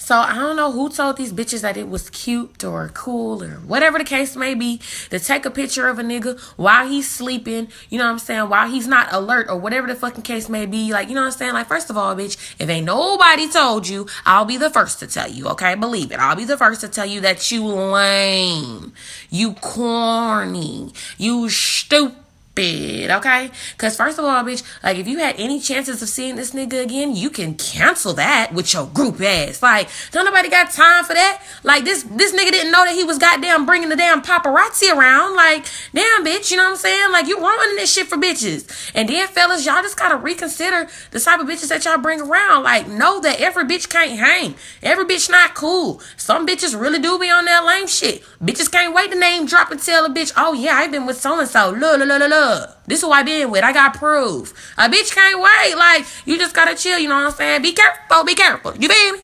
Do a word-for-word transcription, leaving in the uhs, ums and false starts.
So I don't know who told these bitches that it was cute or cool or whatever the case may be to take a picture of a nigga while he's sleeping, you know what I'm saying, while he's not alert or whatever the fucking case may be. Like, you know what I'm saying? Like, first of all, bitch, if ain't nobody told you, I'll be the first to tell you, okay? Believe it. I'll be the first to tell you that you lame, you corny, you stupid. Okay, because first of all, bitch, like if you had any chances of seeing this nigga again, you can cancel that with your group ass. Like, don't nobody got time for that. Like, this this nigga didn't know that he was goddamn bringing the damn paparazzi around. Like, damn, bitch, you know what I'm saying? Like, you ruining this shit for bitches. And then, fellas, y'all just gotta reconsider the type of bitches that y'all bring around. Like, know that every bitch can't hang. Every bitch not cool. Some bitches really do be on that lame shit. Bitches can't wait to name drop and tell a bitch, oh yeah, I've been with so and so. La la la la la. This is who I been with. I got proof. A bitch can't wait. Like, you just gotta chill, you know what I'm saying? Be careful, be careful. You feel me?